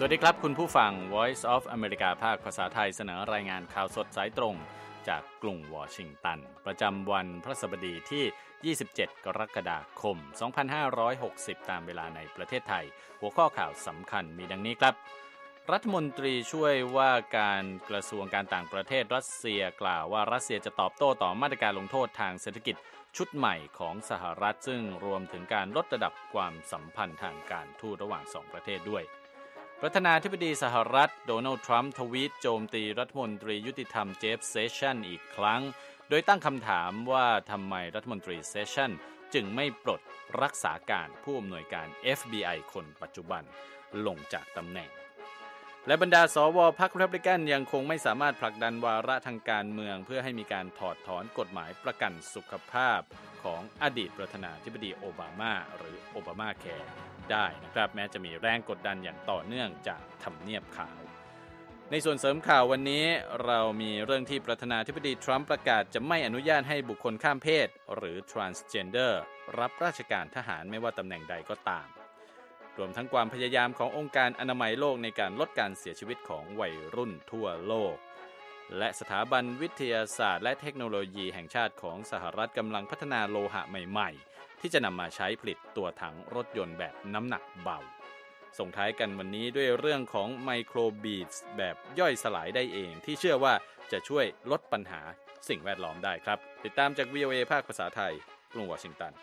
วัสดีครับคุณผู้ฟัง Voice of America ภาคภาษาไทยเสนอรายงานข่าวสดสายตรงจากกรุงวอชิงตันประจำวันพฤหัสบดีที่ 27 กรกฎาคม 2560 ตามเวลาในประเทศไทยหัวข้อข่าวสำคัญมีดังนี้ครับรัฐมนตรีช่วยว่าการกระทรวงการต่างประเทศรัสเซียกล่าวว่ารัสเซียจะตอบโต้ต่อมาตรการลงโทษทางเศรษฐกิจชุดใหม่ของสหรัฐซึ่งรวมถึงการลดระดับความสัมพันธ์ทางการทูตระหว่าง2ประเทศด้วยประธานาธิบดีสหรัฐโดนัลด์ทรัมป์ทวีตโจมตีรัฐมนตรียุติธรรมเจฟเซชันอีกครั้งโดยตั้งคำถามว่าทำไมรัฐมนตรีเซชันจึงไม่ปลดรักษาการผู้อำนวยการ FBI คนปัจจุบันลงจากตำแหน่งและบรรดาสวพรรครีพับลิกันยังคงไม่สามารถผลักดันวาระทางการเมืองเพื่อให้มีการถอดถอนกฎหมายประกันสุขภาพของอดีตประธานาธิบดีโอบามาหรือโอบามาแคร์ได้นะครับแม้จะมีแรงกดดันอย่างต่อเนื่องจากทำเนียบขาวในส่วนเสริมข่าววันนี้เรามีเรื่องที่ประธานาธิบดีทรัมป์ประกาศจะไม่อนุญาตให้บุคคลข้ามเพศหรือ transgender รับราชการทหารไม่ว่าตำแหน่งใดก็ตามรวมทั้งความพยายามขององค์การอนามัยโลกในการลดการเสียชีวิตของวัยรุ่นทั่วโลกและสถาบันวิทยาศาสตร์และเทคโนโลยีแห่งชาติของสหรัฐกำลังพัฒนาโลหะใหม่ๆที่จะนำมาใช้ผลิตตัวถังรถยนต์แบบน้ำหนักเบาส่งท้ายกันวันนี้ด้วยเรื่องของไมโครบีดส์แบบย่อยสลายได้เองที่เชื่อว่าจะช่วยลดปัญหาสิ่งแวดล้อมได้ครับติดตามจาก VOA ภาคภาษาไทยกรุงวอชิงตัน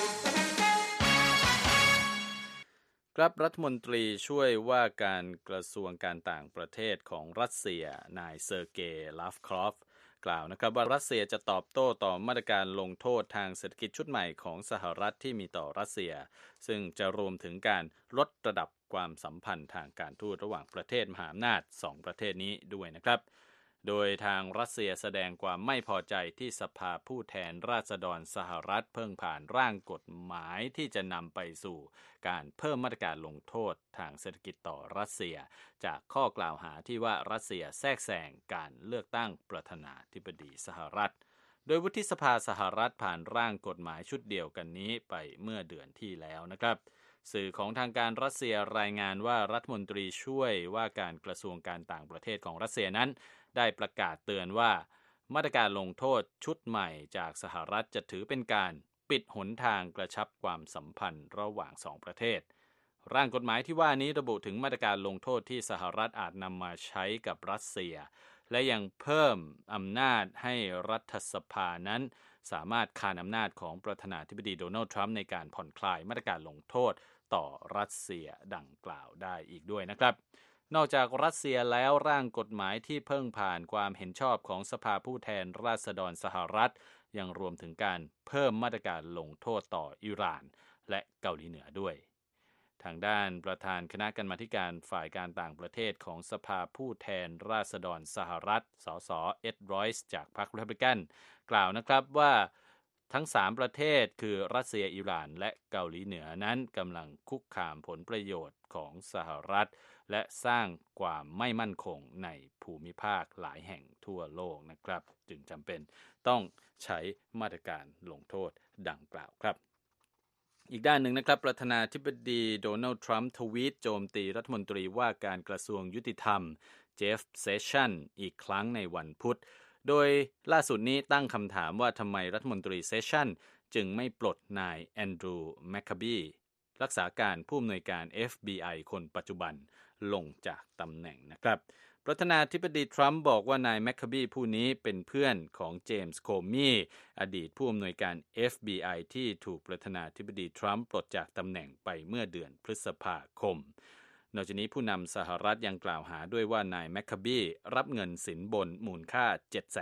ครับรัฐมนตรีช่วยว่าการกระทรวงการต่างประเทศของรัสเซียนายเซอร์เกย์ลาฟครอฟกล่าวนะครับว่ารัสเซียจะตอบโต้ต่อมาตรการลงโทษทางเศรษฐกิจชุดใหม่ของสหรัฐที่มีต่อรัสเซียซึ่งจะรวมถึงการลดระดับความสัมพันธ์ทางการทูตระหว่างประเทศมหาอำนาจ2ประเทศนี้ด้วยนะครับโดยทางรัสเซียแสดงความไม่พอใจที่สภาผู้แทนราษฎรสหรัฐเพิ่งผ่านร่างกฎหมายที่จะนำไปสู่การเพิ่มมาตรการลงโทษทางเศรษฐกิจต่อรัสเซียจากข้อกล่าวหาที่ว่ารัสเซียแทรกแซงการเลือกตั้งประธานาธิบดีสหรัฐโดยวุฒิสภาสหรัฐผ่านร่างกฎหมายชุดเดียวกันนี้ไปเมื่อเดือนที่แล้วนะครับสื่อของทางการรัสเซียรายงานว่ารัฐมนตรีช่วยว่าการกระทรวงการต่างประเทศของรัสเซียนั้นได้ประกาศเตือนว่ามาตรการลงโทษชุดใหม่จากสหรัฐจะถือเป็นการปิดหนทางกระชับความสัมพันธ์ระหว่าง2ประเทศร่างกฎหมายที่ว่านี้ระบุถึงมาตรการลงโทษที่สหรัฐอาจนำมาใช้กับรัสเซียและยังเพิ่มอำนาจให้รัฐสภานั้นสามารถคานอำนาจของประธานาธิบดีโดนัลด์ทรัมป์ในการผ่อนคลายมาตรการลงโทษต่อรัสเซียดังกล่าวได้อีกด้วยนะครับนอกจากรัสเซียแล้วร่างกฎหมายที่เพิ่งผ่านความเห็นชอบของสภาผู้แทนราษฎรสหรัฐยังรวมถึงการเพิ่มมาตรการลงโทษต่ออิหร่านและเกาหลีเหนือด้วยทางด้านประธานคณะกรรมาธิการฝ่ายการต่างประเทศของสภาผู้แทนราษฎรสหรัฐสสเอ็ดรอยส์จากพรรครีพับลิกันกล่าวนะครับว่าทั้ง3ประเทศคือรัสเซียอิหร่านและเกาหลีเหนือนั้นกำลังคุกคามผลประโยชน์ของสหรัฐและสร้างความไม่มั่นคงในภูมิภาคหลายแห่งทั่วโลกนะครับจึงจำเป็นต้องใช้มาตรการลงโทษดังกล่าวครับอีกด้านหนึ่งนะครับประธานาธิบดีโดนัลด์ทรัมป์ทวีตโจมตีรัฐมนตรีว่าการกระทรวงยุติธรรมเจฟเซชันอีกครั้งในวันพุธโดยล่าสุดนี้ตั้งคำถามว่าทำไมรัฐมนตรีเซชันจึงไม่ปลดนายแอนดรูว์แมคคาบีรักษาการผู้อำนวยการ FBI คนปัจจุบันลงจากตำแหน่งนะครับประธานาธิบดีทรัมป์บอกว่านายแมคคาบีผู้นี้เป็นเพื่อนของเจมส์โคมีอดีตผู้อำนวยการ FBI ที่ถูกประธานาธิบดีทรัมป์ปลดจากตำแหน่งไปเมื่อเดือนพฤษภาคมนอกจากนี้ผู้นำสหรัฐยังกล่าวหาด้วยว่านายแมคคาบีรับเงินสินบนมูลค่า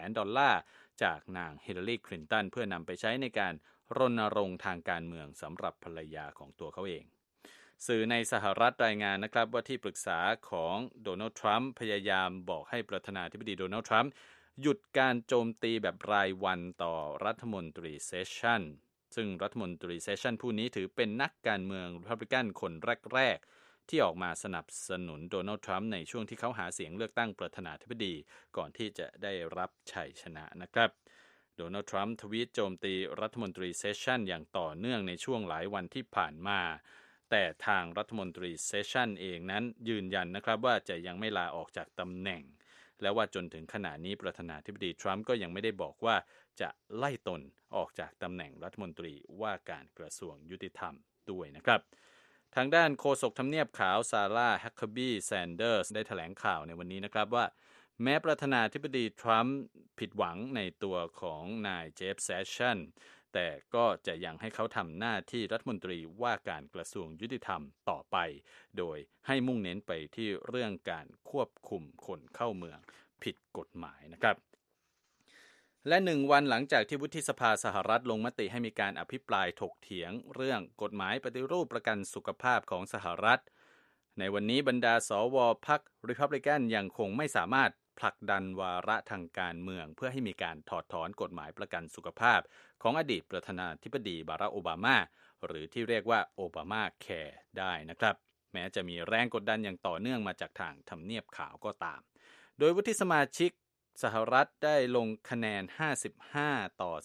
$700,000 จากนางฮิลลารีคลินตันเพื่อนำไปใช้ในการรณรงค์ทางการเมืองสำหรับภรรยาของตัวเขาเองสื่อในสหรัฐรายงานนะครับว่าที่ปรึกษาของโดนัลด์ทรัมป์พยายามบอกให้ประธานาธิบดีโดนัลด์ทรัมป์หยุดการโจมตีแบบรายวันต่อรัฐมนตรีเซชันซึ่งรัฐมนตรีเซชันผู้นี้ถือเป็นนักการเมืองรีพับลิกันคนแรกๆที่ออกมาสนับสนุนโดนัลด์ทรัมป์ในช่วงที่เขาหาเสียงเลือกตั้งประธานาธิบดีก่อนที่จะได้รับชัยชนะนะครับโดนัลด์ทรัมป์ทวีตโจมตีรัฐมนตรีเซชันอย่างต่อเนื่องในช่วงหลายวันที่ผ่านมาแต่ทางรัฐมนตรีเซชันเองนั้นยืนยันนะครับว่าจะยังไม่ลาออกจากตำแหน่งและว่าจนถึงขณะนี้ประธานาธิบดีทรัมป์ก็ยังไม่ได้บอกว่าจะไล่ตนออกจากตำแหน่งรัฐมนตรีว่าการกระทรวงยุติธรรมด้วยนะครับทางด้านโฆษกทำเนียบขาวซาร่าฮักเคอร์บี้แซนเดอร์สได้แถลงข่าวในวันนี้นะครับว่าแม้ประธานาธิบดีทรัมป์ผิดหวังในตัวของนายเจฟเซสชันแต่ก็จะยังให้เขาทำหน้าที่รัฐมนตรีว่าการกระทรวงยุติธรรมต่อไปโดยให้มุ่งเน้นไปที่เรื่องการควบคุมคนเข้าเมืองผิดกฎหมายนะครับและ1 วันหลังจากที่วุฒิสภาสหรัฐลงมติให้มีการอภิปรายถกเถียงเรื่องกฎหมายปฏิรูปประกันสุขภาพของสหรัฐในวันนี้บรรดาสวพรรครีพับลิกันยังคงไม่สามารถผลักดันวาระทางการเมืองเพื่อให้มีการถอดถอนกฎหมายประกันสุขภาพของอดีตประธานาธิบดีบารักโอบามาหรือที่เรียกว่าโอบามาแคร์ได้นะครับแม้จะมีแรงกดดันอย่างต่อเนื่องมาจากทางทำเนียบขาวก็ตามโดยวุฒิสมาชิกสหรัฐได้ลงคะแนน55 ต่อ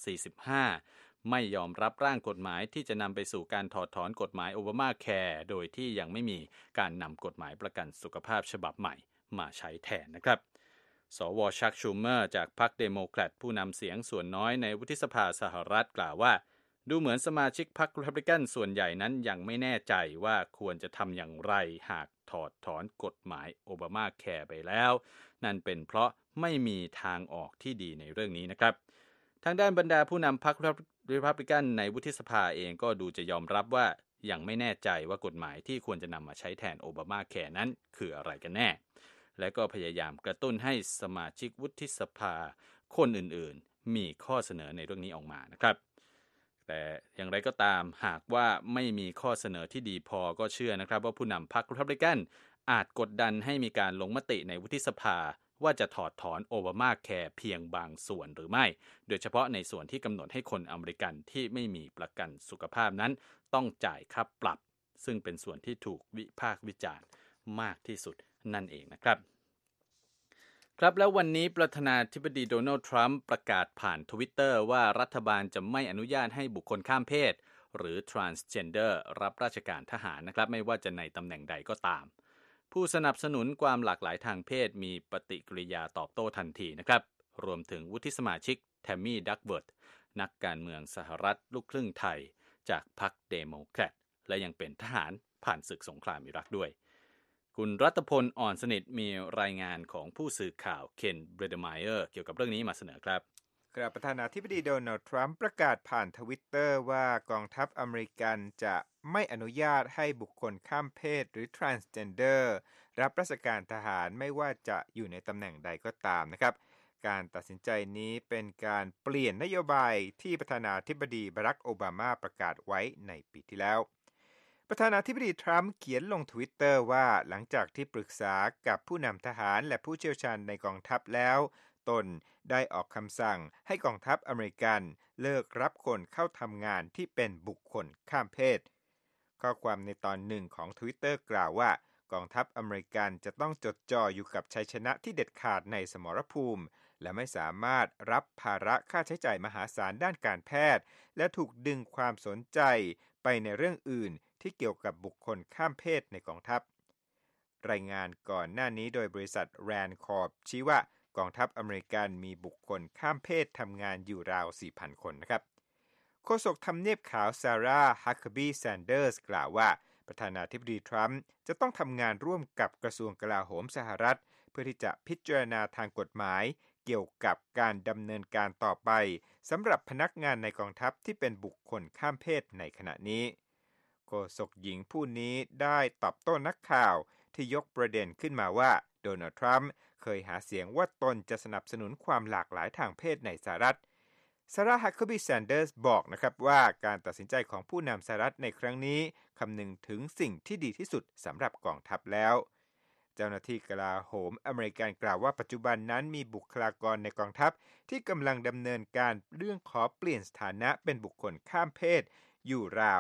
45ไม่ยอมรับร่างกฎหมายที่จะนำไปสู่การถอดถอนกฎหมายโอบามาแคร์โดยที่ยังไม่มีการนำกฎหมายประกันสุขภาพฉบับใหม่มาใช้แทนนะครับสวชักชูเมอร์จากพรรคเดโมแครตผู้นำเสียงส่วนน้อยในวุฒิสภาสหรัฐกล่าวว่าดูเหมือนสมาชิกพรรครีพับลิกันส่วนใหญ่นั้นยังไม่แน่ใจว่าควรจะทำอย่างไรหากถอดถอนกฎหมายโอบามาแคร์ไปแล้วนั่นเป็นเพราะไม่มีทางออกที่ดีในเรื่องนี้นะครับทางด้านบรรดาผู้นำพรรครีพับลิกันในวุฒิสภาเองก็ดูจะยอมรับว่ายังไม่แน่ใจว่ากฎหมายที่ควรจะนำมาใช้แทนโอบามาแคร์นั้นคืออะไรกันแน่และก็พยายามกระตุ้นให้สมาชิกวุฒิสภาคนอื่นๆมีข้อเสนอในเรื่องนี้ออกมานะครับแต่อย่างไรก็ตามหากว่าไม่มีข้อเสนอที่ดีพอก็เชื่อนะครับว่าผู้นำพรรครีพับลิกันอาจกดดันให้มีการลงมติในวุฒิสภาว่าจะถอดถอนโอบามาแคร์เพียงบางส่วนหรือไม่โดยเฉพาะในส่วนที่กำหนดให้คนอเมริกันที่ไม่มีประกันสุขภาพนั้นต้องจ่ายค่าปรับซึ่งเป็นส่วนที่ถูกวิพากษ์วิจารณ์มากที่สุดนั่นเองนะครับครับแล้ววันนี้ประธานาธิบดีโดนัลด์ทรัมป์ประกาศผ่าน Twitter ว่ารัฐบาลจะไม่อนุญาตให้บุคคลข้ามเพศหรือ transgender รับราชการทหารนะครับไม่ว่าจะในตำแหน่งใดก็ตามผู้สนับสนุนความหลากหลายทางเพศมีปฏิกิริยาตอบโต้ทันทีนะครับรวมถึงวุฒิสมาชิกแทมมี่ดักเวิร์ธนักการเมืองสหรัฐลูกครึ่งไทยจากพรรคเดโมแครตและยังเป็นทหารผ่านศึกสงครามอิรักด้วยคุณรัตพลอ่อนสนิทมีรายงานของผู้สื่อข่าวเคนเบรเดไมเออร์เกี่ยวกับเรื่องนี้มาเสนอครับประธานาธิบดีโดนัลด์ทรัมป์ประกาศผ่านทวิตเตอร์ว่ากองทัพอเมริกันจะไม่อนุญาตให้บุคคลข้ามเพศหรือ transgender รับราชการทหารไม่ว่าจะอยู่ในตำแหน่งใดก็ตามนะครับการตัดสินใจนี้เป็นการเปลี่ยนนโยบายที่ประธานาธิบดีบารักโอบามาประกาศไว้ในปีที่แล้วประธานาธิบดีทรัมป์เขียนลงทวิตเตอร์ว่าหลังจากที่ปรึกษากับผู้นำทหารและผู้เชี่ยวชาญในกองทัพแล้วตนได้ออกคำสั่งให้กองทัพอเมริกันเลิกรับคนเข้าทำงานที่เป็นบุคคลข้ามเพศข้อความในตอนหนึ่งของ Twitter กล่าวว่ากองทัพอเมริกันจะต้องจดจ่ออยู่กับชัยชนะที่เด็ดขาดในสมรภูมิและไม่สามารถรับภาระค่าใช้จ่ายมหาศาลด้านการแพทย์และถูกดึงความสนใจไปในเรื่องอื่นที่เกี่ยวกับบุคคลข้ามเพศในกองทัพรายงานก่อนหน้านี้โดยบริษัท RAND Corp ชี้ว่ากองทัพอเมริกันมีบุคคลข้ามเพศทำงานอยู่ราว 4,000 คนนะครับโฆษกทำเนียบขาวซาร่าฮักเคอร์บี้แซนเดอร์สกล่าวว่าประธานาธิบดีทรัมป์จะต้องทำงานร่วมกับกระทรวงกลาโหมสหรัฐเพื่อที่จะพิจารณาทางกฎหมายเกี่ยวกับการดำเนินการต่อไปสำหรับพนักงานในกองทัพที่เป็นบุคคลข้ามเพศในขณะนี้โฆษกหญิงผู้นี้ได้ตอบโต้นักข่าวที่ยกประเด็นขึ้นมาว่าโดนัลด์ทรัมป์เคยหาเสียงว่าตนจะสนับสนุนความหลากหลายทางเพศในสหรัฐซาร่าฮักเคอร์บี้แซนเดอร์สบอกนะครับว่าการตัดสินใจของผู้นำสหรัฐในครั้งนี้คำนึงถึงสิ่งที่ดีที่สุดสำหรับกองทัพแล้วเจ้าหน้าที่กลาโหมอเมริกันกล่าวว่าปัจจุบันนั้นมีบุคลากรในกองทัพที่กำลังดำเนินการเรื่องขอเปลี่ยนสถานะเป็นบุคคลข้ามเพศอยู่ราว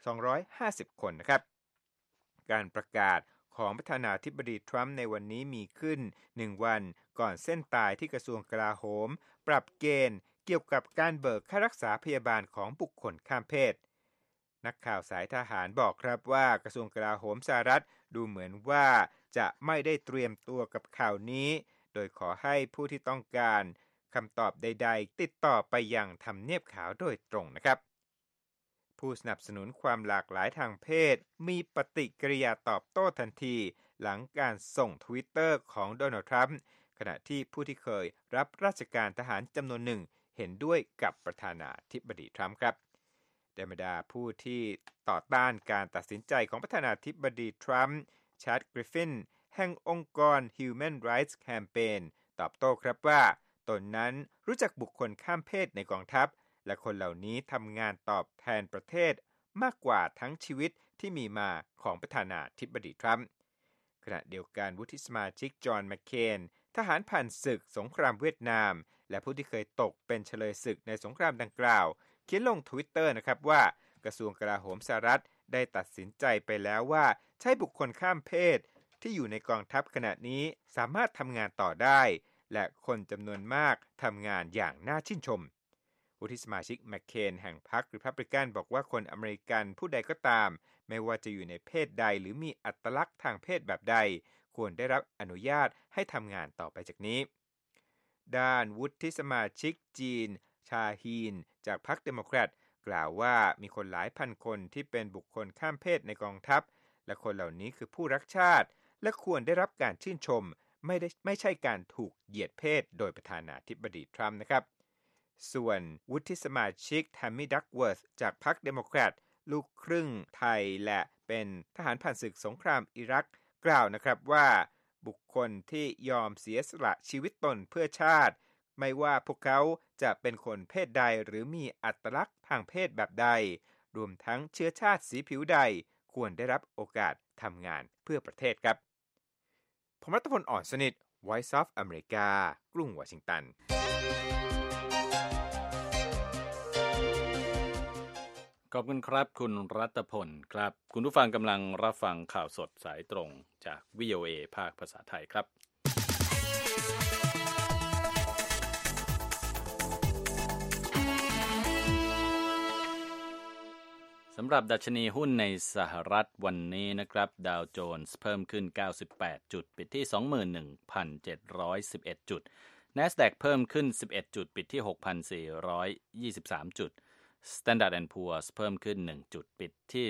250 คนนะครับการประกาศของประธานาธิบดีทรัมป์ในวันนี้มีขึ้น1 วันก่อนเส้นตายที่กระทรวงกลาโหมปรับเกณฑ์เกี่ยวกับการเบิกค่ารักษาพยาบาลของบุคคลข้ามเพศนักข่าวสายทหารบอกครับว่ากระทรวงกลาโหมสหรัฐดูเหมือนว่าจะไม่ได้เตรียมตัวกับข่าวนี้โดยขอให้ผู้ที่ต้องการคำตอบใดๆติดต่อไปยังทำเนียบขาวโดยตรงนะครับผู้สนับสนุนความหลากหลายทางเพศมีปฏิกิริยาตอบโต้ทันทีหลังการส่ง Twitter ของโดนัลด์ทรัมป์ขณะที่ผู้ที่เคยรับราชการทหารจำนวนหนึ่งเห็นด้วยกับประธานาธิบดีทรัมป์ครับในบรรดาผู้ที่ต่อต้านการตัดสินใจของประธานาธิบดีทรัมป์ชัดกริฟฟินแห่งองค์กร Human Rights Campaign ตอบโต้ครับว่าตนนั้นรู้จักบุคคลข้ามเพศในกองทัพและคนเหล่านี้ทำงานตอบแทนประเทศมากกว่าทั้งชีวิตที่มีมาของประธานาธิบดีทรัมป์ขณะเดียวกันวุฒิสมาชิกจอห์นแมคเคนทหารผ่านศึกสงครามเวียดนามและผู้ที่เคยตกเป็นเฉลยศึกในสงครามดังกล่าวเขียนลง Twitter นะครับว่ากระทรวงกลาโหมสหรัฐได้ตัดสินใจไปแล้วว่าใช้บุคคลข้ามเพศที่อยู่ในกองทัพขณะนี้สามารถทำงานต่อได้และคนจำนวนมากทำงานอย่างน่าชื่นชมวุฒิสมาชิกแมคเคนแห่งพรรครีพับลิกันบอกว่าคนอเมริกันผู้ใดก็ตามไม่ว่าจะอยู่ในเพศใดหรือมีอัตลักษณ์ทางเพศแบบใดควรได้รับอนุญาตให้ทำงานต่อไปจากนี้ด้านวุฒิสมาชิกจีนชาฮีนจากพรรคเดโมแครตกล่าวว่ามีคนหลายพันคนที่เป็นบุคคลข้ามเพศในกองทัพและคนเหล่านี้คือผู้รักชาติและควรได้รับการชื่นชมไม่ใช่การถูกเหยียดเพศโดยประธานาธิบดีทรัมป์นะครับส่วนวุฒิสมาชิกแทมมี่ดักเวิร์ธจากพรรคเดโมแครตลูกครึ่งไทยและเป็นทหารผ่านศึกสงครามอิรักกล่าวนะครับว่าบุคคลที่ยอมเสียสละชีวิตตนเพื่อชาติไม่ว่าพวกเขาจะเป็นคนเพศใดหรือมีอัตลักษณ์ทางเพศแบบใดรวมทั้งเชื้อชาติสีผิวใดควรได้รับโอกาสทำงานเพื่อประเทศครับผมรัตพล อ่อนสนิท Voice of America กรุงวอชิงตันขอบคุณครับคุณรัตพลครับคุณผู้ฟังกำลังรับฟังข่าวสดสายตรงจาก VOA ภาคภาษาไทยครับสำหรับดัชนีหุ้นในสหรัฐวันนี้นะครับดาวโจนส์เพิ่มขึ้น98จุดปิดที่ 21,711 จุด NASDAQ เพิ่มขึ้น11จุดปิดที่ 6,423 จุดStandard & Poor's เพิ่มขึ้น1จุดปิดที่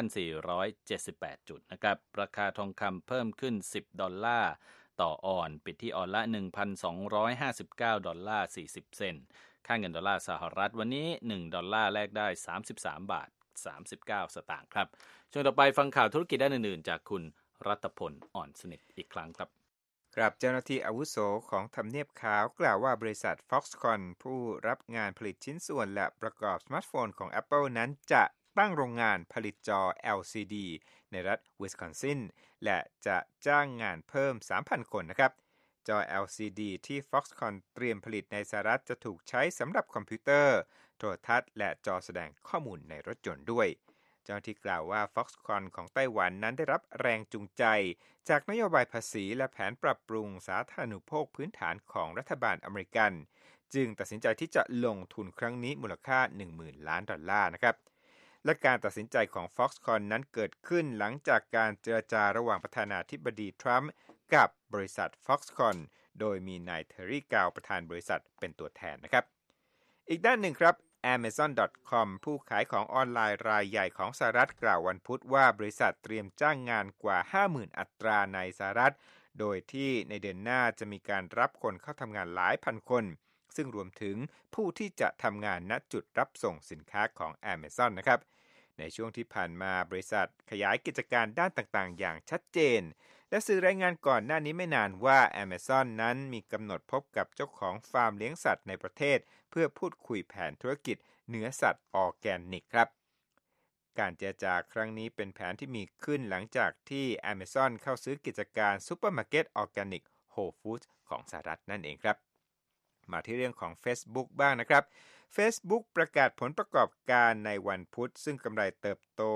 2,478 จุดนะครับราคาทองคำเพิ่มขึ้น10ดอลลาร์ต่อออนซ์ปิดที่ออนละ 1,259 ดอลลาร์40 เซนต์ค่าเงินดอลลาร์สหรัฐวันนี้1ดอลลาร์แลกได้33บาท39สตางค์ครับช่วงต่อไปฟังข่าวธุรกิจด้านอื่นๆจากคุณรัตพล อ่อนสนิทอีกครั้งครับครับเจ้าหน้าที่อาวุโสของทำเนียบขาวกล่าวว่าบริษัท Foxconn ผู้รับงานผลิตชิ้นส่วนและประกอบสมาร์ทโฟนของ Apple นั้นจะตั้งโรงงานผลิตจอ LCD ในรัฐวิสคอนซินและจะจ้างงานเพิ่ม 3,000 คนนะครับจอ LCD ที่ Foxconn เตรียมผลิตในสหรัฐจะถูกใช้สำหรับคอมพิวเตอร์โทรทัศน์และจอแสดงข้อมูลในรถยนต์ด้วยเจ้าหน้าที่กล่าวว่า Foxconn ของไต้หวันนั้นได้รับแรงจูงใจจากนโยบายภาษีและแผนปรับปรุงสาธารณูปโภคพื้นฐานของรัฐบาลอเมริกันจึงตัดสินใจที่จะลงทุนครั้งนี้มูลค่า 10,000 ล้านดอลลาร์นะครับและการตัดสินใจของ Foxconn นั้นเกิดขึ้นหลังจากการเจรจาระหว่างประธานาธิบดีทรัมป์กับบริษัท Foxconn โดยมีนายเทอร์รี่กาวประธานบริษัทเป็นตัวแทนนะครับอีกด้านหนึ่งครับAmazon.com ผู้ขายของออนไลน์รายใหญ่ของสหรัฐกล่าววันพุธว่าบริษัทเตรียมจ้างงานกว่า 50,000 อัตราในสหรัฐโดยที่ในเดือนหน้าจะมีการรับคนเข้าทำงานหลายพันคนซึ่งรวมถึงผู้ที่จะทำงานณจุดรับส่งสินค้าของ Amazon นะครับในช่วงที่ผ่านมาบริษัทขยายกิจการด้านต่างๆอย่างชัดเจนและสื่อรายงานก่อนหน้านี้ไม่นานว่า Amazon นั้นมีกำหนดพบกับเจ้าของฟาร์มเลี้ยงสัตว์ในประเทศเพื่อพูดคุยแผนธุรกิจเนื้อสัตว์ออร์แกนิกครับการเจรจาครั้งนี้เป็นแผนที่มีขึ้นหลังจากที่ Amazon เข้าซื้อกิจการซุปเปอร์มาร์เก็ตออร์แกนิก Whole Foods ของสหรัฐนั่นเองครับมาที่เรื่องของ Facebook บ้างนะครับ Facebook ประกาศผลประกอบการในวันพุธซึ่งกำไรเติบโต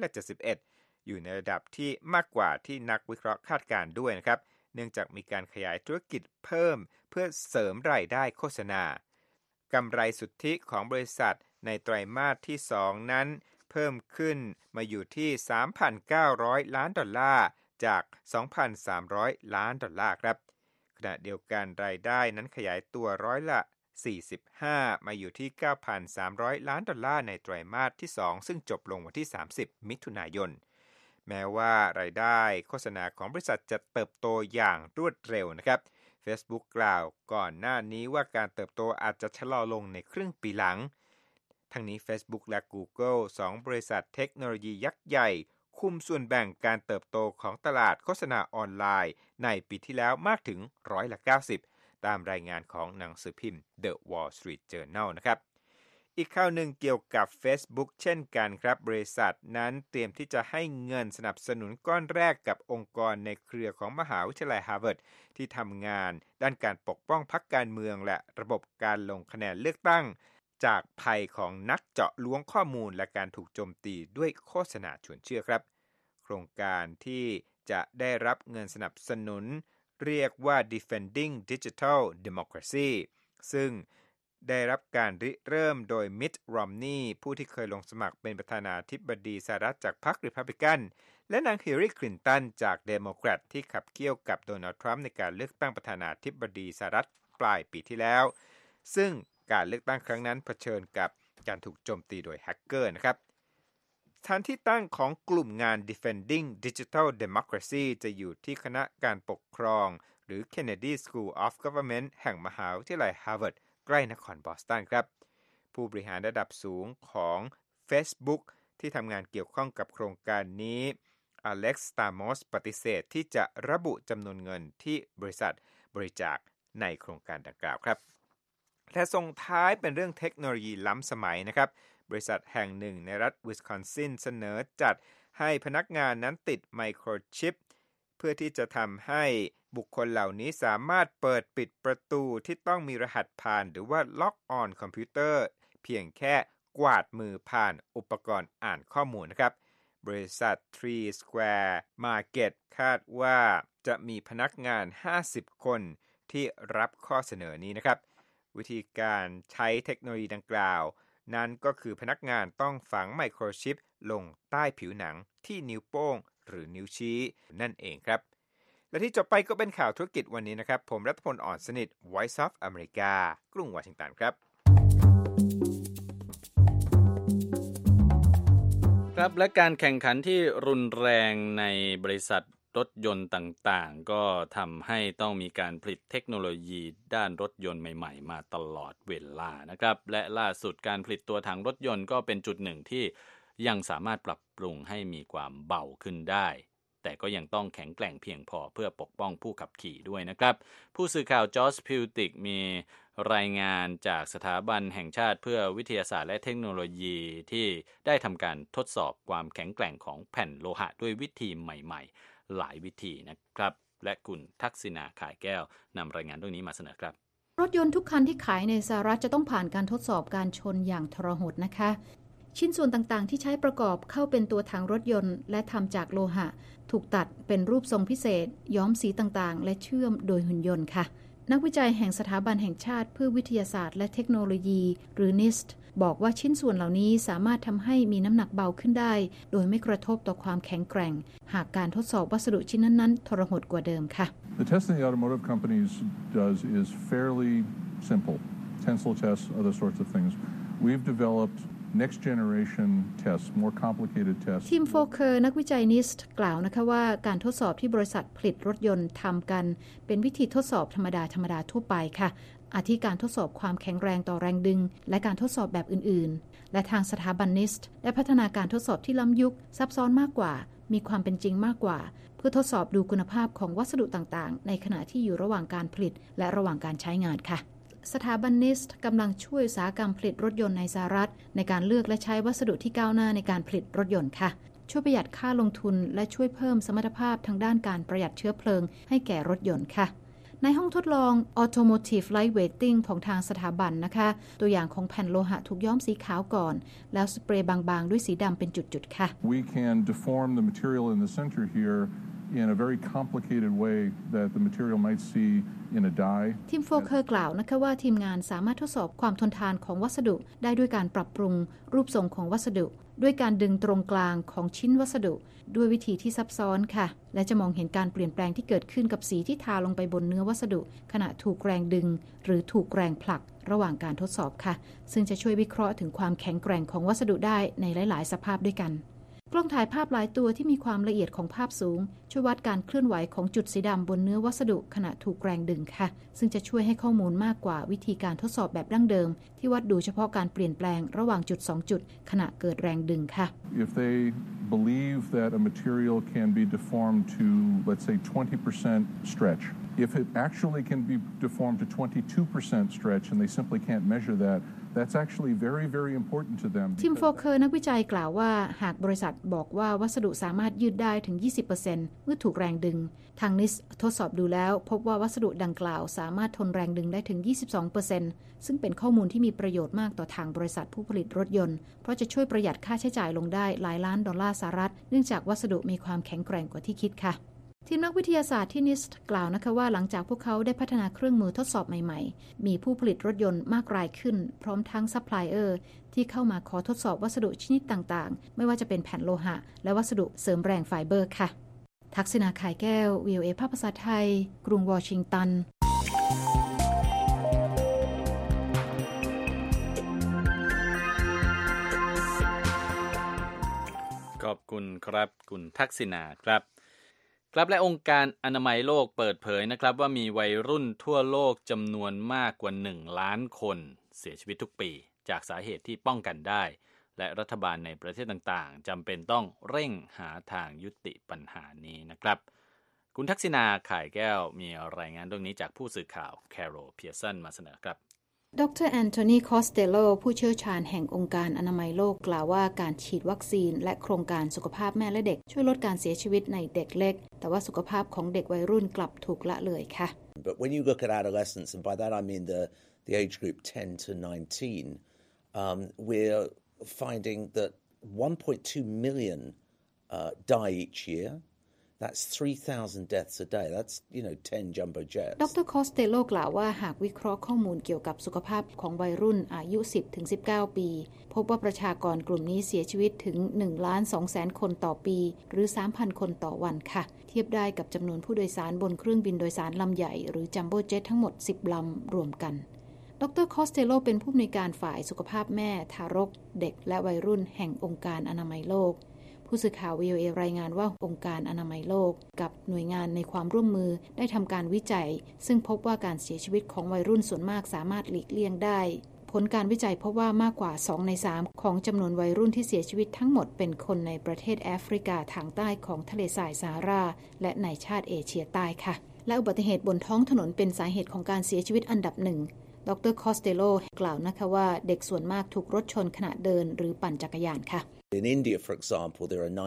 171อยู่ในระดับที่มากกว่าที่นักวิเคราะห์คาดการณ์ด้วยนะครับเนื่องจากมีการขยายธุรกิจเพิ่มเพื่อเสริมรายได้โฆษณากำไรสุทธิของบริษัทในไตรมาสที่2นั้นเพิ่มขึ้นมาอยู่ที่ 3,900 ล้านดอลลาร์จาก 2,300 ล้านดอลลาร์ครับขณะเดียวกันรายได้นั้นขยายตัวร้อยละ45มาอยู่ที่ 9,300 ล้านดอลลาร์ในไตรมาสที่2ซึ่งจบลงวันที่30มิถุนายนแม้ว่ารายได้โฆษณาของบริษัทจะเติบโตอย่างรวดเร็วนะครับ Facebook กล่าวก่อนหน้านี้ว่าการเติบโตอาจจะชะลอลงในครึ่งปีหลังทั้งนี้ Facebook และ Google 2 บริษัทเทคโนโลยียักษ์ใหญ่คุมส่วนแบ่งการเติบโตของตลาดโฆษณาออนไลน์ในปีที่แล้วมากถึง90%ตามรายงานของหนังสือพิมพ์ The Wall Street Journal นะครับอีกข่าวหนึ่งเกี่ยวกับ Facebook เช่นกันครับบริษัทนั้นเตรียมที่จะให้เงินสนับสนุนก้อนแรกกับองค์กรในเครือของมหาวิทยาลัย Harvard ที่ทำงานด้านการปกป้องพรรคการเมืองและระบบการลงคะแนนเลือกตั้งจากภัยของนักเจาะล้วงข้อมูลและการถูกโจมตีด้วยโฆษณาชวนเชื่อครับโครงการที่จะได้รับเงินสนับสนุนเรียกว่า Defending Digital Democracy ซึ่งได้รับการริเริ่มโดยมิตต์ รอมนีย์ผู้ที่เคยลงสมัครเป็นประธานาธิบดีสหรัฐจากพรรครีพับลิกันและนางฮิลลารี คลินตันจากเดโมแครตที่ขับเคี่ยวกับโดนัลด์ ทรัมป์ในการเลือกตั้งประธานาธิบดีสหรัฐปลายปีที่แล้วซึ่งการเลือกตั้งครั้งนั้นเผชิญกับการถูกโจมตีโดยแฮกเกอร์นะครับสถานที่ตั้งของกลุ่มงาน Defending Digital Democracy จะอยู่ที่คณะการปกครองหรือ Kennedy School of Government แห่งมหาวิทยาลัย Harvard ใกล้นครบอสตันครับผู้บริหารระดับสูงของ Facebook ที่ทำงานเกี่ยวข้องกับโครงการนี้อเล็กซ์ ตามอสปฏิเสธที่จะระบุจำนวนเงินที่บริษัทบริจาคในโครงการดังกล่าวครับและส่งท้ายเป็นเรื่องเทคโนโลยีล้ำสมัยนะครับบริษัทแห่งหนึ่งในรัฐวิสคอนซินเสนอจัดให้พนักงานนั้นติดไมโครชิปเพื่อที่จะทำให้บุคคลเหล่านี้สามารถเปิดปิดประตูที่ต้องมีรหัสผ่านหรือว่าล็อกออนคอมพิวเตอร์เพียงแค่กวาดมือผ่านอุปกรณ์อ่านข้อมูลนะครับบริษัท Tree Square Market คาดว่าจะมีพนักงาน50คนที่รับข้อเสนอนี้นะครับวิธีการใช้เทคโนโลยีดังกล่าวนั้นก็คือพนักงานต้องฝังไมโครชิปลงใต้ผิวหนังที่นิ้วโป้งหรือนิ้วชี้นั่นเองครับและที่จบไปก็เป็นข่าวธุรกิจวันนี้นะครับผมรัฐพล อ่อนสนิท Voice of America กรุงวอชิงตันครับครับและการแข่งขันที่รุนแรงในบริษัทรถยนต์ต่างๆก็ทำให้ต้องมีการผลิตเทคโนโลยีด้านรถยนต์ใหม่ๆมาตลอดเวลานะครับและล่าสุดการผลิตตัวถังรถยนต์ก็เป็นจุดหนึ่งที่ยังสามารถปรับปรุงให้มีความเบาขึ้นได้แต่ก็ยังต้องแข็งแกร่งเพียงพอเพื่อปกป้องผู้ขับขี่ด้วยนะครับผู้สื่อข่าวจอร์จพิวติกมีรายงานจากสถาบันแห่งชาติเพื่อวิทยาศาสตร์และเทคโนโลยีที่ได้ทำการทดสอบความแข็งแกร่งของแผ่นโลหะด้วยวิธีใหม่ๆหลายวิธีนะครับและคุณทักษิณาข่ายแก้วนำรายงานเรื่องนี้มาเสนอครับรถยนต์ทุกคันที่ขายในสหรัฐจะต้องผ่านการทดสอบการชนอย่างทรหดนะคะชิ้นส่วนต่างๆที่ใช้ประกอบเข้าเป็นตัวถังรถยนต์และทำจากโลหะถูกตัดเป็นรูปทรงพิเศษย้อมสีต่างๆและเชื่อมโดยหุ่นยนต์ค่ะนักวิจัยแห่งสถาบันแห่งชาติเพื่อวิทยาศาสตร์และเทคโนโลยีหรือ NIST บอกว่าชิ้นส่วนเหล่านี้สามารถทำให้มีน้ำหนักเบาขึ้นได้โดยไม่กระทบต่อความแข็งแกร่งหากการทดสอบวัสดุชิ้นนั้นๆทรหดกว่าเดิมค่ะ The testing the automotive companies does is fairly simple. Tensile tests, other sorts of things. We've developed next generation tests, more complicated tests. ทีมโฟเคอร์นักวิจัย NIST กล่าวนะคะว่าการทดสอบที่บริษัทผลิตรถยนต์ทำกันเป็นวิธีทดสอบธรรมดาทั่วไปค่ะอาทิการทดสอบความแข็งแรงต่อแรงดึงและการทดสอบแบบอื่นๆและทางสถาบัน NIST ได้พัฒนาการทดสอบที่ล้ำยุคซับซ้อนมากกว่ามีความเป็นจริงมากกว่าเพื่อทดสอบดูคุณภาพของวัสดุต่างๆในขณะที่อยู่ระหว่างการผลิตและระหว่างการใช้งานค่ะสถาบัน NIST กำลังช่วยอุตสาหกรรมผลิตรถยนต์ในสหรัฐในการเลือกและใช้วัสดุที่ก้าวหน้าในการผลิตรถยนต์ค่ะช่วยประหยัดค่าลงทุนและช่วยเพิ่มสมรรถภาพทางด้านการประหยัดเชื้อเพลิงให้แก่รถยนต์ค่ะในห้องทดลอง Automotive Lightweighting ของทางสถาบันนะคะตัวอย่างของแผ่นโลหะถูกย้อมสีขาวก่อนแล้วสเปรย์บางๆด้วยสีดำเป็นจุดๆค่ะ We can deform the material in the center here in a very complicated way that the material might see in a dye. ทีมโฟเคอร์กล่าวนะคะว่าทีมงานสามารถทดสอบความทนทานของวัสดุได้ด้วยการปรับปรุงรูปทรงของวัสดุด้วยการดึงตรงกลางของชิ้นวัสดุด้วยวิธีที่ซับซ้อนค่ะและจะมองเห็นการเปลี่ยนแปลงที่เกิดขึ้นกับสีที่ทาลงไปบนเนื้อวัสดุขณะถูกแรงดึงหรือถูกแรงผลักระหว่างการทดสอบค่ะซึ่งจะช่วยวิเคราะห์ถึงความแข็งแกร่งของวัสดุได้ในหลายๆสภาพด้วยกันกล้องถ่ายภาพหลายตัวที่มีความละเอียดของภาพสูงช่วยวัดการเคลื่อนไหวของจุดสีดำบนเนื้อวัสดุขณะถูกแรงดึงค่ะซึ่งจะช่วยให้ข้อมูลมากกว่าวิธีการทดสอบแบบดั้งเดิมที่วัดดูเฉพาะการเปลี่ยนแปลงระหว่างจุด2จุดขณะเกิดแรงดึงค่ะ If they believe that a material can be deformed to let's say 20% stretch, if it actually can be deformed to 22% stretch and they simply can't measure that,That's actually very, very important to them. ทีมโฟเคอร์นักวิจัยกล่าวว่าหากบริษัทบอกว่าวัสดุสามารถยืดได้ถึง 20% เมื่อถูกแรงดึงทาง NIST ทดสอบดูแล้วพบว่าวัสดุดังกล่าวสามารถทนแรงดึงได้ถึง 22% ซึ่งเป็นข้อมูลที่มีประโยชน์มากต่อทางบริษัทผู้ผลิตรถยนต์เพราะจะช่วยประหยัดค่าใช้จ่ายลงได้หลายล้านดอลลาร์สหรัฐเนื่องจากวัสดุมีความแข็งแกร่งกว่าที่คิดค่ะทีมนักวิทยาศาสตร์ที่ NIST กล่าวนะคะว่าหลังจากพวกเขาได้พัฒนาเครื่องมือทดสอบใหม่ๆมีผู้ผลิตรถยนต์มากรายขึ้นพร้อมทั้งซัพพลายเออร์ที่เข้ามาขอทดสอบวัสดุชนิดต่างๆไม่ว่าจะเป็นแผ่นโลหะและวัสดุเสริมแรงไฟเบอร์ค่ะทักษณา ข่ายแก้ว VOA ภาคภาษาไทยกรุงวอชิงตันขอบคุณครับคุณทักษิณาครับและองค์การอนามัยโลกเปิดเผยนะครับว่ามีวัยรุ่นทั่วโลกจำนวนมากกว่า1ล้านคนเสียชีวิตทุกปีจากสาเหตุที่ป้องกันได้และรัฐบาลในประเทศต่างๆจำเป็นต้องเร่งหาทางยุติปัญหานี้นะครับคุณทักษิณา ข่ายแก้วมีรายงานเรื่องนี้จากผู้สื่อข่าวแคโรล เพียร์สันมาเสนอครับดร. แอนโทนี คอสเตโลผู้เชี่ยวชาญแห่งองค์การอนามัยโลกกล่าวว่าการฉีดวัคซีนและโครงการสุขภาพแม่และเด็กช่วยลดการเสียชีวิตในเด็กเล็กแต่ว่าสุขภาพของเด็กวัยรุ่นกลับถูกละเลยค่ะ But when you look at adolescents, and by that I mean the age group 10 to 19, we're finding that 1.2 million die each year.That's 3,000 deaths a day. That's, 10 jumbo jets. ดร. คอสเตโลกล่าวว่าหากวิเคราะห์ข้อมูลเกี่ยวกับสุขภาพของวัยรุ่นอายุ 10-19 ปีพบว่าประชากรกลุ่มนี้เสียชีวิตถึง 1,200,000 คนต่อปีหรือ 3,000 คนต่อวันค่ะเทียบได้กับจำนวนผู้โดยสารบนเครื่องบินโดยสารลำใหญ่หรือจัมโบ้เจ็ตทั้งหมด10ลำรวมกันดร. คอสเตโลเป็นผู้อำนวยการฝ่ายสุขภาพแม่ทารกเด็กและวัยรุ่นแห่งองค์การอนามัยโลกผู้สื่อข่าว VOA รายงานว่าองค์การอนามัยโลกกับหน่วยงานในความร่วมมือได้ทำการวิจัยซึ่งพบว่าการเสียชีวิตของวัยรุ่นส่วนมากสามารถหลีกเลี่ยงได้ผลการวิจัยพบว่ามากกว่า2ใน3ของจำนวนวัยรุ่นที่เสียชีวิตทั้งหมดเป็นคนในประเทศแอฟริกาทางใต้ของทะเลทรายซาฮาราและในชาติเอเชียใต้ค่ะและอุบัติเหตุบนท้องถนนเป็นสาเหตุของการเสียชีวิตอันดับหนึ่งดร. คอสเตโลกล่าวนะคะว่าเด็กส่วนมากถูกรถชนขณะเดินหรือปั่นจักรยานค่ะ In India, for example, there are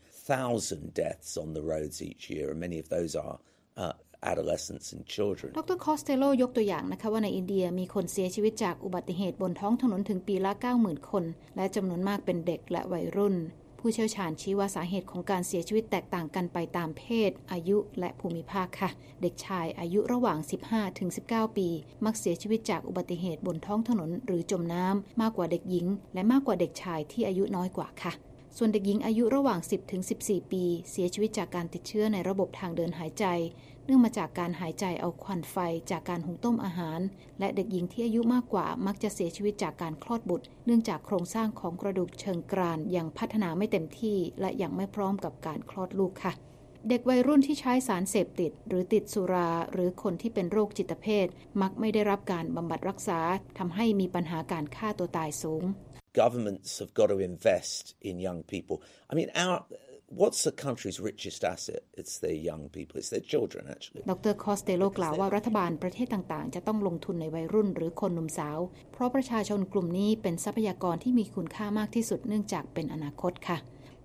90,000 deaths on the roads each year, and many of those are adolescents and children. ดร. คอสเตโลยกตัวอย่างนะคะว่าในอินเดียมีคนเสียชีวิตจากอุบัติเหตุบนท้องถนนถึงปีละ 90,000 คนและจำนวนมากเป็นเด็กและวัยรุ่นผู้เชี่ยวชาญชี้ว่าสาเหตุของการเสียชีวิตแตกต่างกันไปตามเพศอายุและภูมิภาคค่ะเด็กชายอายุระหว่าง 15-19 ปีมักเสียชีวิตจากอุบัติเหตุบนท้องถนนหรือจมน้ำมากกว่าเด็กหญิงและมากกว่าเด็กชายที่อายุน้อยกว่าค่ะส่วนเด็กหญิงอายุระหว่าง 10-14 ปีเสียชีวิตจากการติดเชื้อในระบบทางเดินหายใจเนื่องมาจากการหายใจเอาควันไฟจากการหุงต้มอาหารและเด็กหญิงที่อายุมากกว่ามักจะเสียชีวิตจากการคลอดบุตรเนื่องจากโครงสร้างของกระดูกเชิงกรานยังพัฒนาไม่เต็มที่และยังไม่พร้อมกับการคลอดลูกค่ะเด็กวัยรุ่นที่ใช้สารเสพติดหรือติดสุราหรือคนที่เป็นโรคจิตเภทมักไม่ได้รับการบำบัดรักษาทำให้มีปัญหาการฆ่าตัวตายสูง Governments have got to invest in young people. I mean, what's the country's richest asset? It's their young people. It's their children, actually. ดร. คอสเตโลกล่าวว่ารัฐบาลประเทศต่างๆจะต้องลงทุนในวัยรุ่นหรือคนหนุ่มสาวเพราะประชาชนกลุ่มนี้เป็นทรัพยากรที่มีคุณค่ามากที่สุดเนื่องจากเป็นอนาคตค่ะ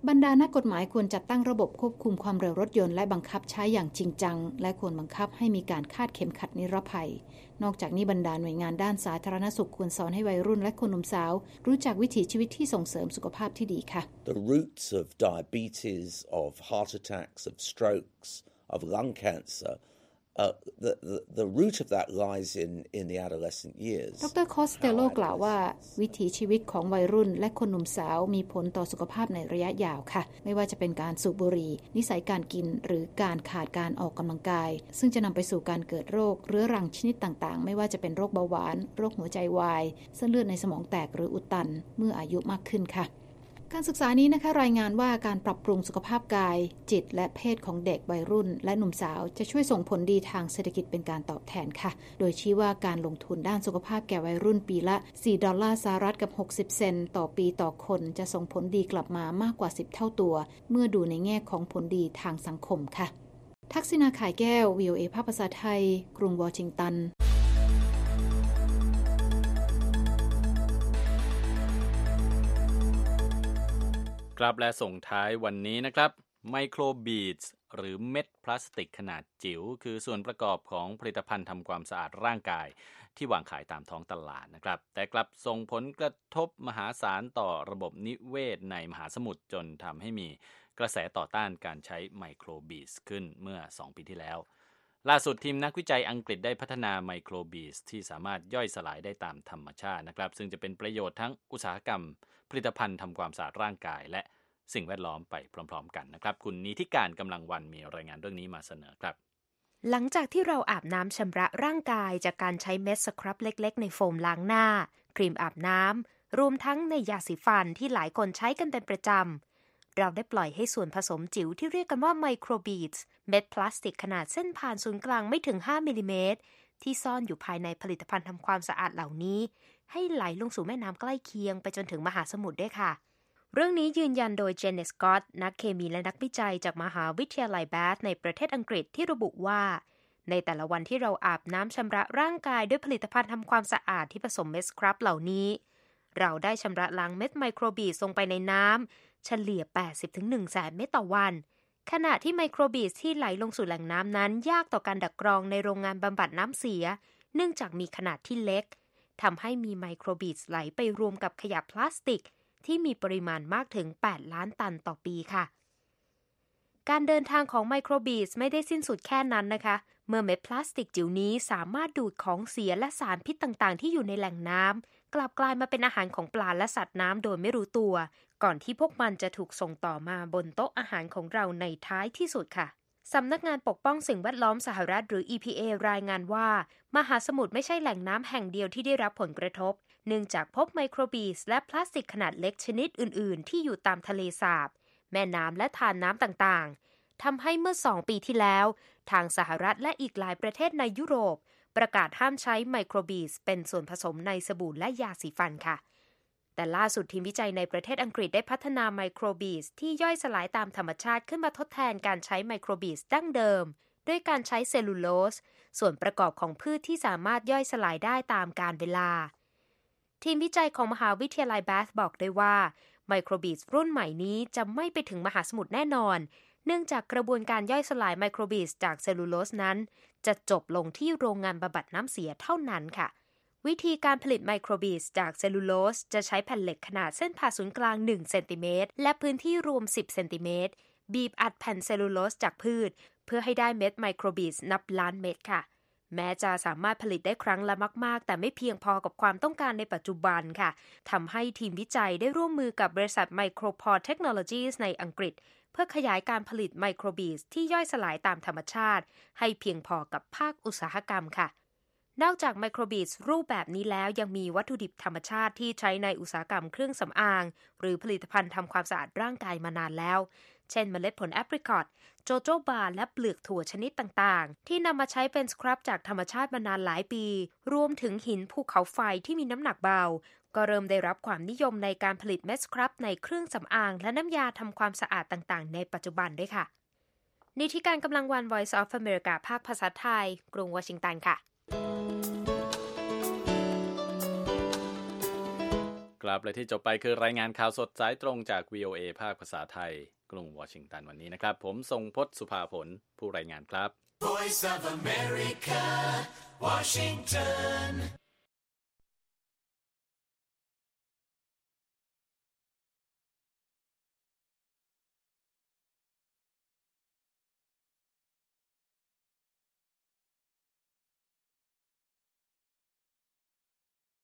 บรรดานักกฎหมายควรจัดตั้งระบบควบคุมความเร็วรถยนต์และบังคับใช้อย่างจริงจังและควรบังคับให้มีการคาดเข็มขัดนิรภัยนอกจากนี้บรรดาหน่วยงานด้านสาธารณสุขควรสอนให้วัยรุ่นและคนหนุ่มสาวรู้จักวิถีชีวิตที่ส่งเสริมสุขภาพที่ดีค่ะ The roots of diabetes, of heart attacks, of strokes, of lung cancer, the root of that lies in the adolescent years. ดร. Costello กล่าวว่าวิถีชีวิตของวัยรุ่นและคนหนุ่มสาวมีผลต่อสุขภาพในระยะยาวค่ะไม่ว่าจะเป็นการสูบบุหรี่นิสัยการกินหรือการขาดการออกกำลังกายซึ่งจะนำไปสู่การเกิดโรคเรื้อรังชนิดต่างๆไม่ว่าจะเป็นโรคเบาหวานโรคหัวใจวายเส้นเลือดในสมองแตกหรืออุดตันเมื่ออายุมากขึ้นค่ะการศึกษานี้นะคะรายงานว่าการปรับปรุงสุขภาพกายจิตและเพศของเด็กวัยรุ่นและหนุ่มสาวจะช่วยส่งผลดีทางเศรษฐกิจเป็นการตอบแทนค่ะโดยชี้ว่าการลงทุนด้านสุขภาพแก่วัยรุ่นปีละ$4กับ60 เซนต์ต่อปีต่อคนจะส่งผลดีกลับมามากกว่า10เท่าตัวเมื่อดูในแง่ของผลดีทางสังคมค่ะทักษิณา ข่ายแก้ว VOA ภาคภาษาไทยกรุงวอชิงตันครับและส่งท้ายวันนี้นะครับไมโครบีดส์หรือเม็ดพลาสติกขนาดจิ๋วคือส่วนประกอบของผลิตภัณฑ์ทำความสะอาดร่างกายที่วางขายตามท้องตลาดนะครับแต่กลับส่งผลกระทบมหาศาลต่อระบบนิเวศในมหาสมุทรจนทำให้มีกระแสต่อต้านการใช้ไมโครบีดส์ขึ้นเมื่อ2 ปีที่แล้วล่าสุดทีมนักวิจัยอังกฤษได้พัฒนาไมโครบีดส์ที่สามารถย่อยสลายได้ตามธรรมชาตินะครับซึ่งจะเป็นประโยชน์ทั้งอุตสาหกรรมผลิตภัณฑ์ทำความสะอาดร่างกายและสิ่งแวดล้อมไปพร้อมๆกันนะครับคุณนิติการกำลังวันมีรายงานเรื่องนี้มาเสนอครับหลังจากที่เราอาบน้ำชำระร่างกายจากการใช้เม็ดสครับเล็กๆในโฟมล้างหน้าครีมอาบน้ำรวมทั้งในยาสีฟันที่หลายคนใช้กันเป็นประจำเราได้ปล่อยให้ส่วนผสมจิ๋วที่เรียกกันว่าไมโครบีดส์เม็ดพลาสติกขนาดเส้นผ่านศูนย์กลางไม่ถึง5มิลลิเมตรที่ซ่อนอยู่ภายในผลิตภัณฑ์ทำความสะอาดเหล่านี้ให้ไหลลงสู่แม่น้ำใกล้เคียงไปจนถึงมหาสมุทรด้วยค่ะเรื่องนี้ยืนยันโดยเจนเนสกอตนักเคมีและนักวิจัยจากมหาวิทยาลัยแบธในประเทศอังกฤษที่ระบุว่าในแต่ละวันที่เราอาบน้ำชำระร่างกายด้วยผลิตภัณฑ์ทำความสะอาดที่ผสมเม็ดสครับเหล่านี้เราได้ชำระล้างเม็ดไมโครบีดลงไปในน้ำเฉลี่ย 80-100,000 เม็ดต่อวันขณะที่ไมโครบีดที่ไหลลงสู่แหล่งน้ำนั้นยากต่อการดักกรองในโรงงานบำบัดน้ำเสียเนื่องจากมีขนาดที่เล็กทำให้มีไมโครบีดไหลไปรวมกับขยะพลาสติกที่มีปริมาณมากถึง8ล้านตันต่อปีค่ะการเดินทางของไมโครบีดไม่ได้สิ้นสุดแค่นั้นนะคะเมื่อเม็ดพลาสติกจิ๋วนี้สามารถดูดของเสียและสารพิษต่างๆที่อยู่ในแหล่งน้ำกลับกลายมาเป็นอาหารของปลาและสัตว์น้ำโดยไม่รู้ตัวก่อนที่พวกมันจะถูกส่งต่อมาบนโต๊ะอาหารของเราในท้ายที่สุดค่ะสำนักงานปกป้องสิ่งแวดล้อมสหรัฐหรือ EPA รายงานว่ามหาสมุทรไม่ใช่แหล่งน้ำแห่งเดียวที่ได้รับผลกระทบเนื่องจากพบไมโครบีดและพลาสติกขนาดเล็กชนิดอื่นๆที่อยู่ตามทะเลสาบแม่น้ำและทานน้ำต่างๆทำให้เมื่อ2 ปีที่แล้วทางสหรัฐและอีกหลายประเทศในยุโรปประกาศห้ามใช้ไมโครบีดเป็นส่วนผสมในสบู่และยาสีฟันค่ะแต่ล่าสุดทีมวิจัยในประเทศอังกฤษได้พัฒนาไมโครบีดที่ย่อยสลายตามธรรมชาติขึ้นมาทดแทนการใช้ไมโครบีดดั้งเดิมด้วยการใช้เซลลูโลสส่วนประกอบของพืชที่สามารถย่อยสลายได้ตามกาลเวลาทีมวิจัยของมหาวิทยาลัยแบธบอกได้ว่าไมโครบีดรุ่นใหม่นี้จะไม่ไปถึงมหาสมุทรแน่นอนเนื่องจากกระบวนการย่อยสลายไมโครบีดจากเซลลูโลสนั้นจะจบลงที่โรงงานบำบัดน้ำเสียเท่านั้นค่ะวิธีการผลิตไมโครบีดจากเซลลูโลสจะใช้แผ่นเหล็กขนาดเส้นผ่าศูนย์กลาง1เซนติเมตรและพื้นที่รวม10เซนติเมตรบีบอัดแผ่นเซลลูโลสจากพืชเพื่อให้ได้เม็ดไมโครบีดนับล้านเม็ดค่ะแม้จะสามารถผลิตได้ครั้งละมากๆแต่ไม่เพียงพอกับความต้องการในปัจจุบันค่ะทำให้ทีมวิจัยได้ร่วมมือกับบริษัท Micropore Technologies ในอังกฤษเพื่อขยายการผลิตไมโครบีดที่ย่อยสลายตามธรรมชาติให้เพียงพอกับภาคอุตสาหกรรมค่ะนอกจากไมโครบีดรูปแบบนี้แล้วยังมีวัตถุดิบธรรมชาติที่ใช้ในอุตสาหกรรมเครื่องสำอางหรือผลิตภัณฑ์ทำความสะอาดร่างกายมานานแล้วเช่นเมล็ดผลแอปริคอตโจโจบาและเปลือกถั่วชนิดต่างๆที่นำมาใช้เป็นสครับจากธรรมชาติมานานหลายปีรวมถึงหินภูเขาไฟที่มีน้ำหนักเบาก็เริ่มได้รับความนิยมในการผลิตเม็ดสครับในเครื่องสำอางและน้ำยาทำความสะอาดต่างๆในปัจจุบันด้วยค่ะนิติการกำลังวัน Voice of America ภาคภาษาไทยกรุงวอชิงตันค่ะกครับและที่จบไปคือรายงานข่าวสดสายตรงจาก VOA ภาคภาษาไทยกรุงวอชิงตันวันนี้นะครับผมทรงพจน์สุภาผลผู้รายงานครับ Voice of America, Washington